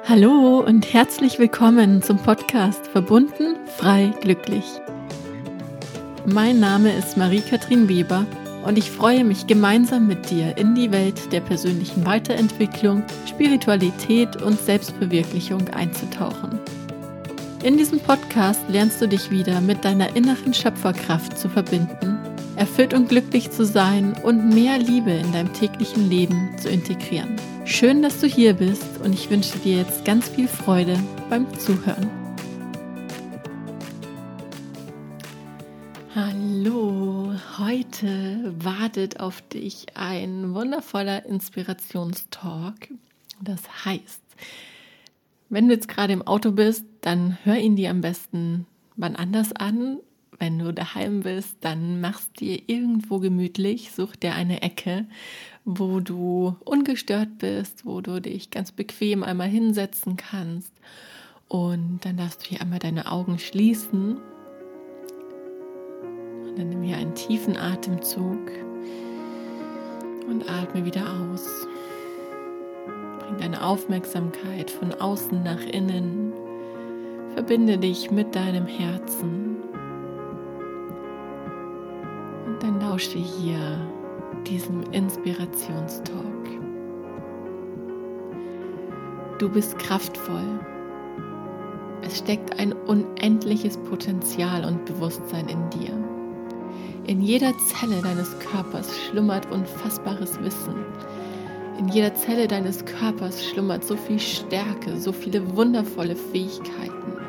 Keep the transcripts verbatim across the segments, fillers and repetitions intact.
Hallo und herzlich willkommen zum Podcast Verbunden, frei, glücklich. Mein Name ist Marie-Kathrin Weber und ich freue mich, gemeinsam mit dir in die Welt der persönlichen Weiterentwicklung, Spiritualität und Selbstverwirklichung einzutauchen. In diesem Podcast lernst du dich wieder mit deiner inneren Schöpferkraft zu verbinden, erfüllt und glücklich zu sein und mehr Liebe in deinem täglichen Leben zu integrieren. Schön, dass du hier bist und ich wünsche dir jetzt ganz viel Freude beim Zuhören. Hallo, heute wartet auf dich ein wundervoller Inspirationstalk. Das heißt, wenn du jetzt gerade im Auto bist, dann hör ihn dir am besten wann anders an. Wenn du daheim bist, dann machst dir irgendwo gemütlich, such dir eine Ecke, wo du ungestört bist, wo du dich ganz bequem einmal hinsetzen kannst. Und dann darfst du hier einmal deine Augen schließen. Und dann nimm hier einen tiefen Atemzug und atme wieder aus. Bring deine Aufmerksamkeit von außen nach innen. Verbinde dich mit deinem Herzen. Und dann lausche hier diesem Inspirationstalk. Du bist kraftvoll. Es steckt ein unendliches Potenzial und Bewusstsein in dir. In jeder Zelle deines Körpers schlummert unfassbares Wissen. In jeder Zelle deines Körpers schlummert so viel Stärke, so viele wundervolle Fähigkeiten.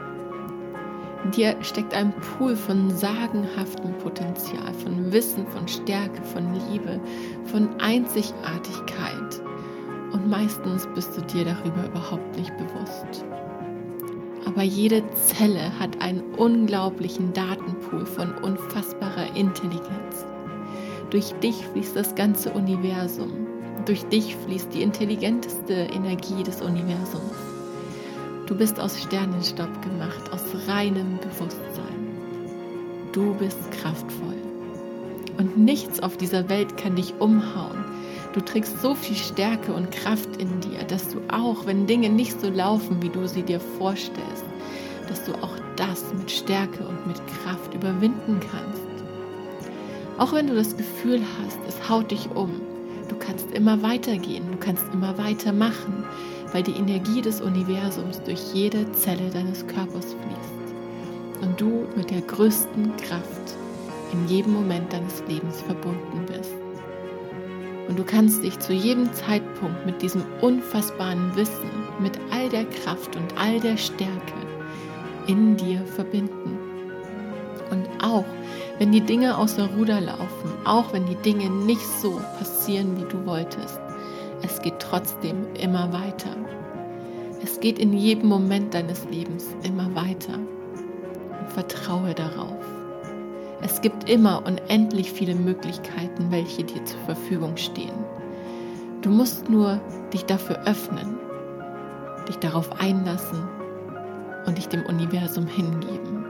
In dir steckt ein Pool von sagenhaftem Potenzial, von Wissen, von Stärke, von Liebe, von Einzigartigkeit. Und meistens bist du dir darüber überhaupt nicht bewusst. Aber jede Zelle hat einen unglaublichen Datenpool von unfassbarer Intelligenz. Durch dich fließt das ganze Universum. Durch dich fließt die intelligenteste Energie des Universums. Du bist aus Sternenstaub gemacht, aus reinem Bewusstsein. Du bist kraftvoll. Und nichts auf dieser Welt kann dich umhauen. Du trägst so viel Stärke und Kraft in dir, dass du auch, wenn Dinge nicht so laufen, wie du sie dir vorstellst, dass du auch das mit Stärke und mit Kraft überwinden kannst. Auch wenn du das Gefühl hast, es haut dich um, du kannst immer weitergehen, du kannst immer weitermachen, weil die Energie des Universums durch jede Zelle deines Körpers fließt und du mit der größten Kraft in jedem Moment deines Lebens verbunden bist. Und du kannst dich zu jedem Zeitpunkt mit diesem unfassbaren Wissen, mit all der Kraft und all der Stärke in dir verbinden. Und auch wenn die Dinge außer Ruder laufen, auch wenn die Dinge nicht so passieren, wie du wolltest, es geht trotzdem immer weiter. Es geht in jedem Moment deines Lebens immer weiter. Und vertraue darauf. Es gibt immer unendlich viele Möglichkeiten, welche dir zur Verfügung stehen. Du musst nur dich dafür öffnen, dich darauf einlassen und dich dem Universum hingeben.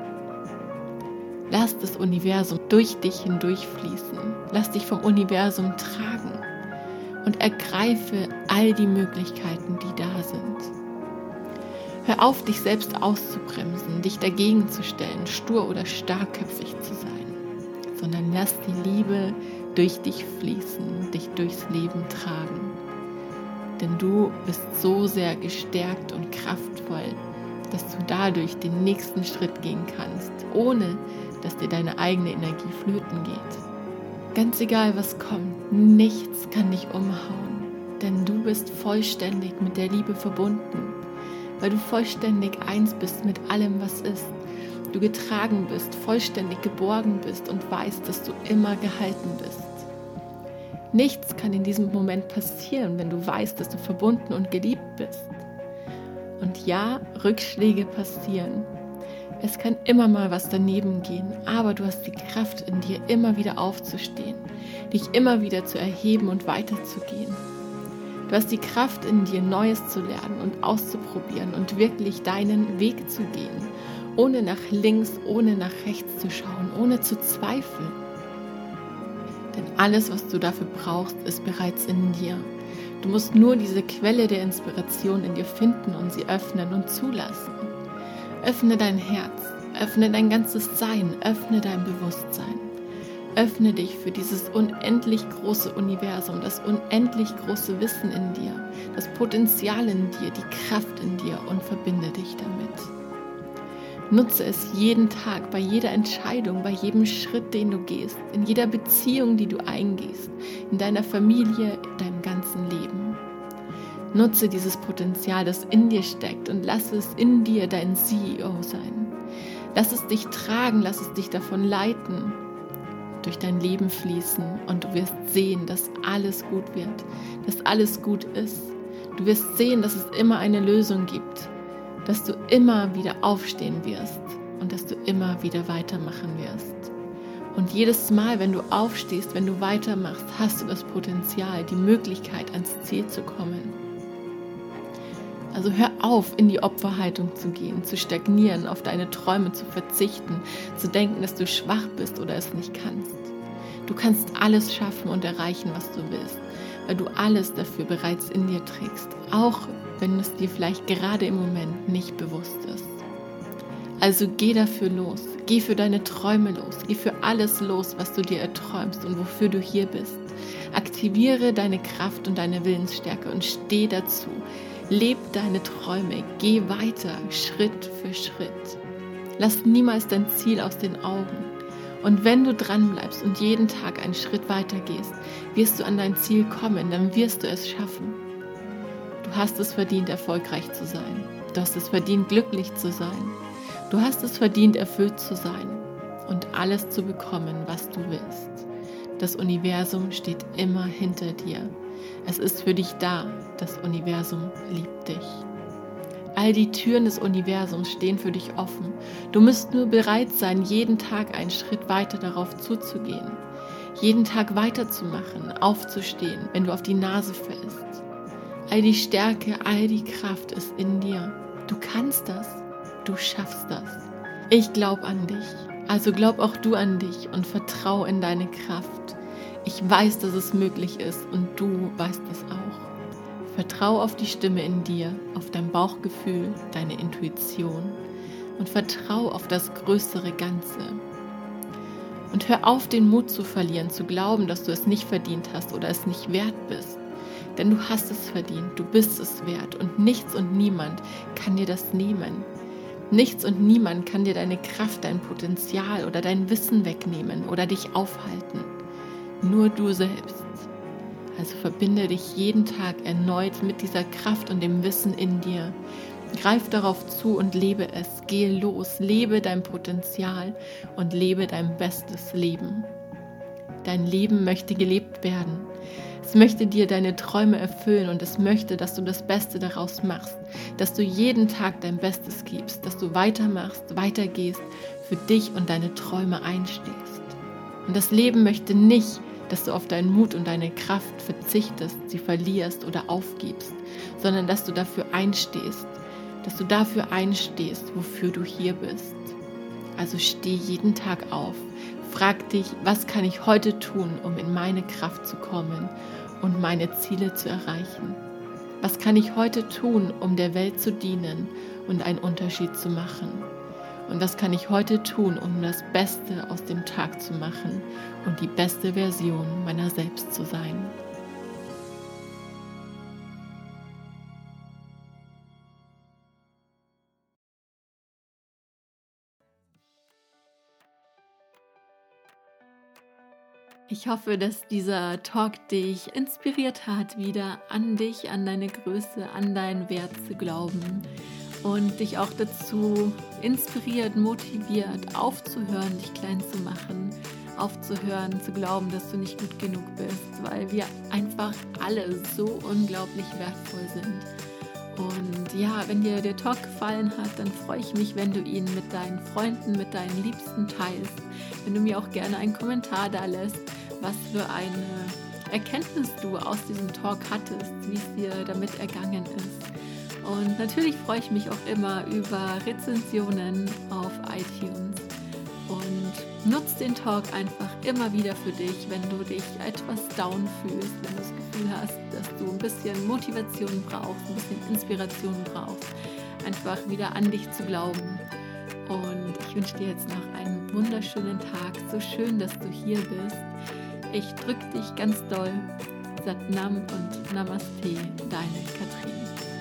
Lass das Universum durch dich hindurchfließen. Lass dich vom Universum tragen. Und ergreife all die Möglichkeiten, die da sind. Hör auf, dich selbst auszubremsen, dich dagegen zu stellen, stur oder starkköpfig zu sein, sondern lass die Liebe durch dich fließen, dich durchs Leben tragen. Denn du bist so sehr gestärkt und kraftvoll, dass du dadurch den nächsten Schritt gehen kannst, ohne dass dir deine eigene Energie flöten geht. Ganz egal, was kommt, nichts kann dich umhauen, denn du bist vollständig mit der Liebe verbunden, weil du vollständig eins bist mit allem, was ist. Du getragen bist, vollständig geborgen bist und weißt, dass du immer gehalten bist. Nichts kann in diesem Moment passieren, wenn du weißt, dass du verbunden und geliebt bist. Und ja, Rückschläge passieren. Es kann immer mal was daneben gehen, aber du hast die Kraft in dir, immer wieder aufzustehen, dich immer wieder zu erheben und weiterzugehen. Du hast die Kraft in dir, Neues zu lernen und auszuprobieren und wirklich deinen Weg zu gehen, ohne nach links, ohne nach rechts zu schauen, ohne zu zweifeln. Denn alles, was du dafür brauchst, ist bereits in dir. Du musst nur diese Quelle der Inspiration in dir finden und sie öffnen und zulassen. Öffne dein Herz, öffne dein ganzes Sein, öffne dein Bewusstsein. Öffne dich für dieses unendlich große Universum, das unendlich große Wissen in dir, das Potenzial in dir, die Kraft in dir und verbinde dich damit. Nutze es jeden Tag, bei jeder Entscheidung, bei jedem Schritt, den du gehst, in jeder Beziehung, die du eingehst, in deiner Familie, in deinem ganzen Leben. Nutze dieses Potenzial, das in dir steckt und lass es in dir dein C E O sein. Lass es dich tragen, lass es dich davon leiten, durch dein Leben fließen und du wirst sehen, dass alles gut wird, dass alles gut ist. Du wirst sehen, dass es immer eine Lösung gibt, dass du immer wieder aufstehen wirst und dass du immer wieder weitermachen wirst. Und jedes Mal, wenn du aufstehst, wenn du weitermachst, hast du das Potenzial, die Möglichkeit, ans Ziel zu kommen. Also hör auf, in die Opferhaltung zu gehen, zu stagnieren, auf deine Träume zu verzichten, zu denken, dass du schwach bist oder es nicht kannst. Du kannst alles schaffen und erreichen, was du willst, weil du alles dafür bereits in dir trägst, auch wenn es dir vielleicht gerade im Moment nicht bewusst ist. Also geh dafür los, geh für deine Träume los, geh für alles los, was du dir erträumst und wofür du hier bist. Aktiviere deine Kraft und deine Willensstärke und steh dazu. Leb deine Träume, geh weiter, Schritt für Schritt. Lass niemals dein Ziel aus den Augen. Und wenn du dranbleibst und jeden Tag einen Schritt weiter gehst, wirst du an dein Ziel kommen, dann wirst du es schaffen. Du hast es verdient, erfolgreich zu sein. Du hast es verdient, glücklich zu sein. Du hast es verdient, erfüllt zu sein und alles zu bekommen, was du willst. Das Universum steht immer hinter dir. Es ist für dich da. Das Universum liebt dich. All die Türen des Universums stehen für dich offen. Du musst nur bereit sein, jeden Tag einen Schritt weiter darauf zuzugehen. Jeden Tag weiterzumachen, aufzustehen, wenn du auf die Nase fällst. All die Stärke, all die Kraft ist in dir. Du kannst das. Du schaffst das. Ich glaube an dich. Also glaub auch du an dich und vertrau in deine Kraft. Ich weiß, dass es möglich ist und du weißt es auch. Vertrau auf die Stimme in dir, auf dein Bauchgefühl, deine Intuition und vertrau auf das größere Ganze. Und hör auf, den Mut zu verlieren, zu glauben, dass du es nicht verdient hast oder es nicht wert bist. Denn du hast es verdient, du bist es wert und nichts und niemand kann dir das nehmen. Nichts und niemand kann dir deine Kraft, dein Potenzial oder dein Wissen wegnehmen oder dich aufhalten. Nur du selbst. Also verbinde dich jeden Tag erneut mit dieser Kraft und dem Wissen in dir. Greif darauf zu und lebe es. Gehe los, lebe dein Potenzial und lebe dein bestes Leben. Dein Leben möchte gelebt werden. Es möchte dir deine Träume erfüllen und es möchte, dass du das Beste daraus machst, dass du jeden Tag dein Bestes gibst, dass du weitermachst, weitergehst, für dich und deine Träume einstehst. Und das Leben möchte nicht, dass du auf deinen Mut und deine Kraft verzichtest, sie verlierst oder aufgibst, sondern dass du dafür einstehst, dass du dafür einstehst, wofür du hier bist. Also steh jeden Tag auf, frag dich, was kann ich heute tun, um in meine Kraft zu kommen und meine Ziele zu erreichen? Was kann ich heute tun, um der Welt zu dienen und einen Unterschied zu machen? Und was kann ich heute tun, um das Beste aus dem Tag zu machen und die beste Version meiner selbst zu sein? Ich hoffe, dass dieser Talk dich inspiriert hat, wieder an dich, an deine Größe, an deinen Wert zu glauben und dich auch dazu inspiriert, motiviert, aufzuhören, dich klein zu machen, aufzuhören, zu glauben, dass du nicht gut genug bist, weil wir einfach alle so unglaublich wertvoll sind. Und ja, wenn dir der Talk gefallen hat, dann freue ich mich, wenn du ihn mit deinen Freunden, mit deinen Liebsten teilst, wenn du mir auch gerne einen Kommentar da lässt, was für eine Erkenntnis du aus diesem Talk hattest, wie es dir damit ergangen ist. Und natürlich freue ich mich auch immer über Rezensionen auf iTunes. Und nutz den Talk einfach immer wieder für dich, wenn du dich etwas down fühlst, wenn du das Gefühl hast, dass du ein bisschen Motivation brauchst, ein bisschen Inspiration brauchst, einfach wieder an dich zu glauben. Und ich wünsche dir jetzt noch einen wunderschönen Tag. So schön, dass du hier bist. Ich drücke dich ganz doll. Sat Nam und Namaste, deine Katrin.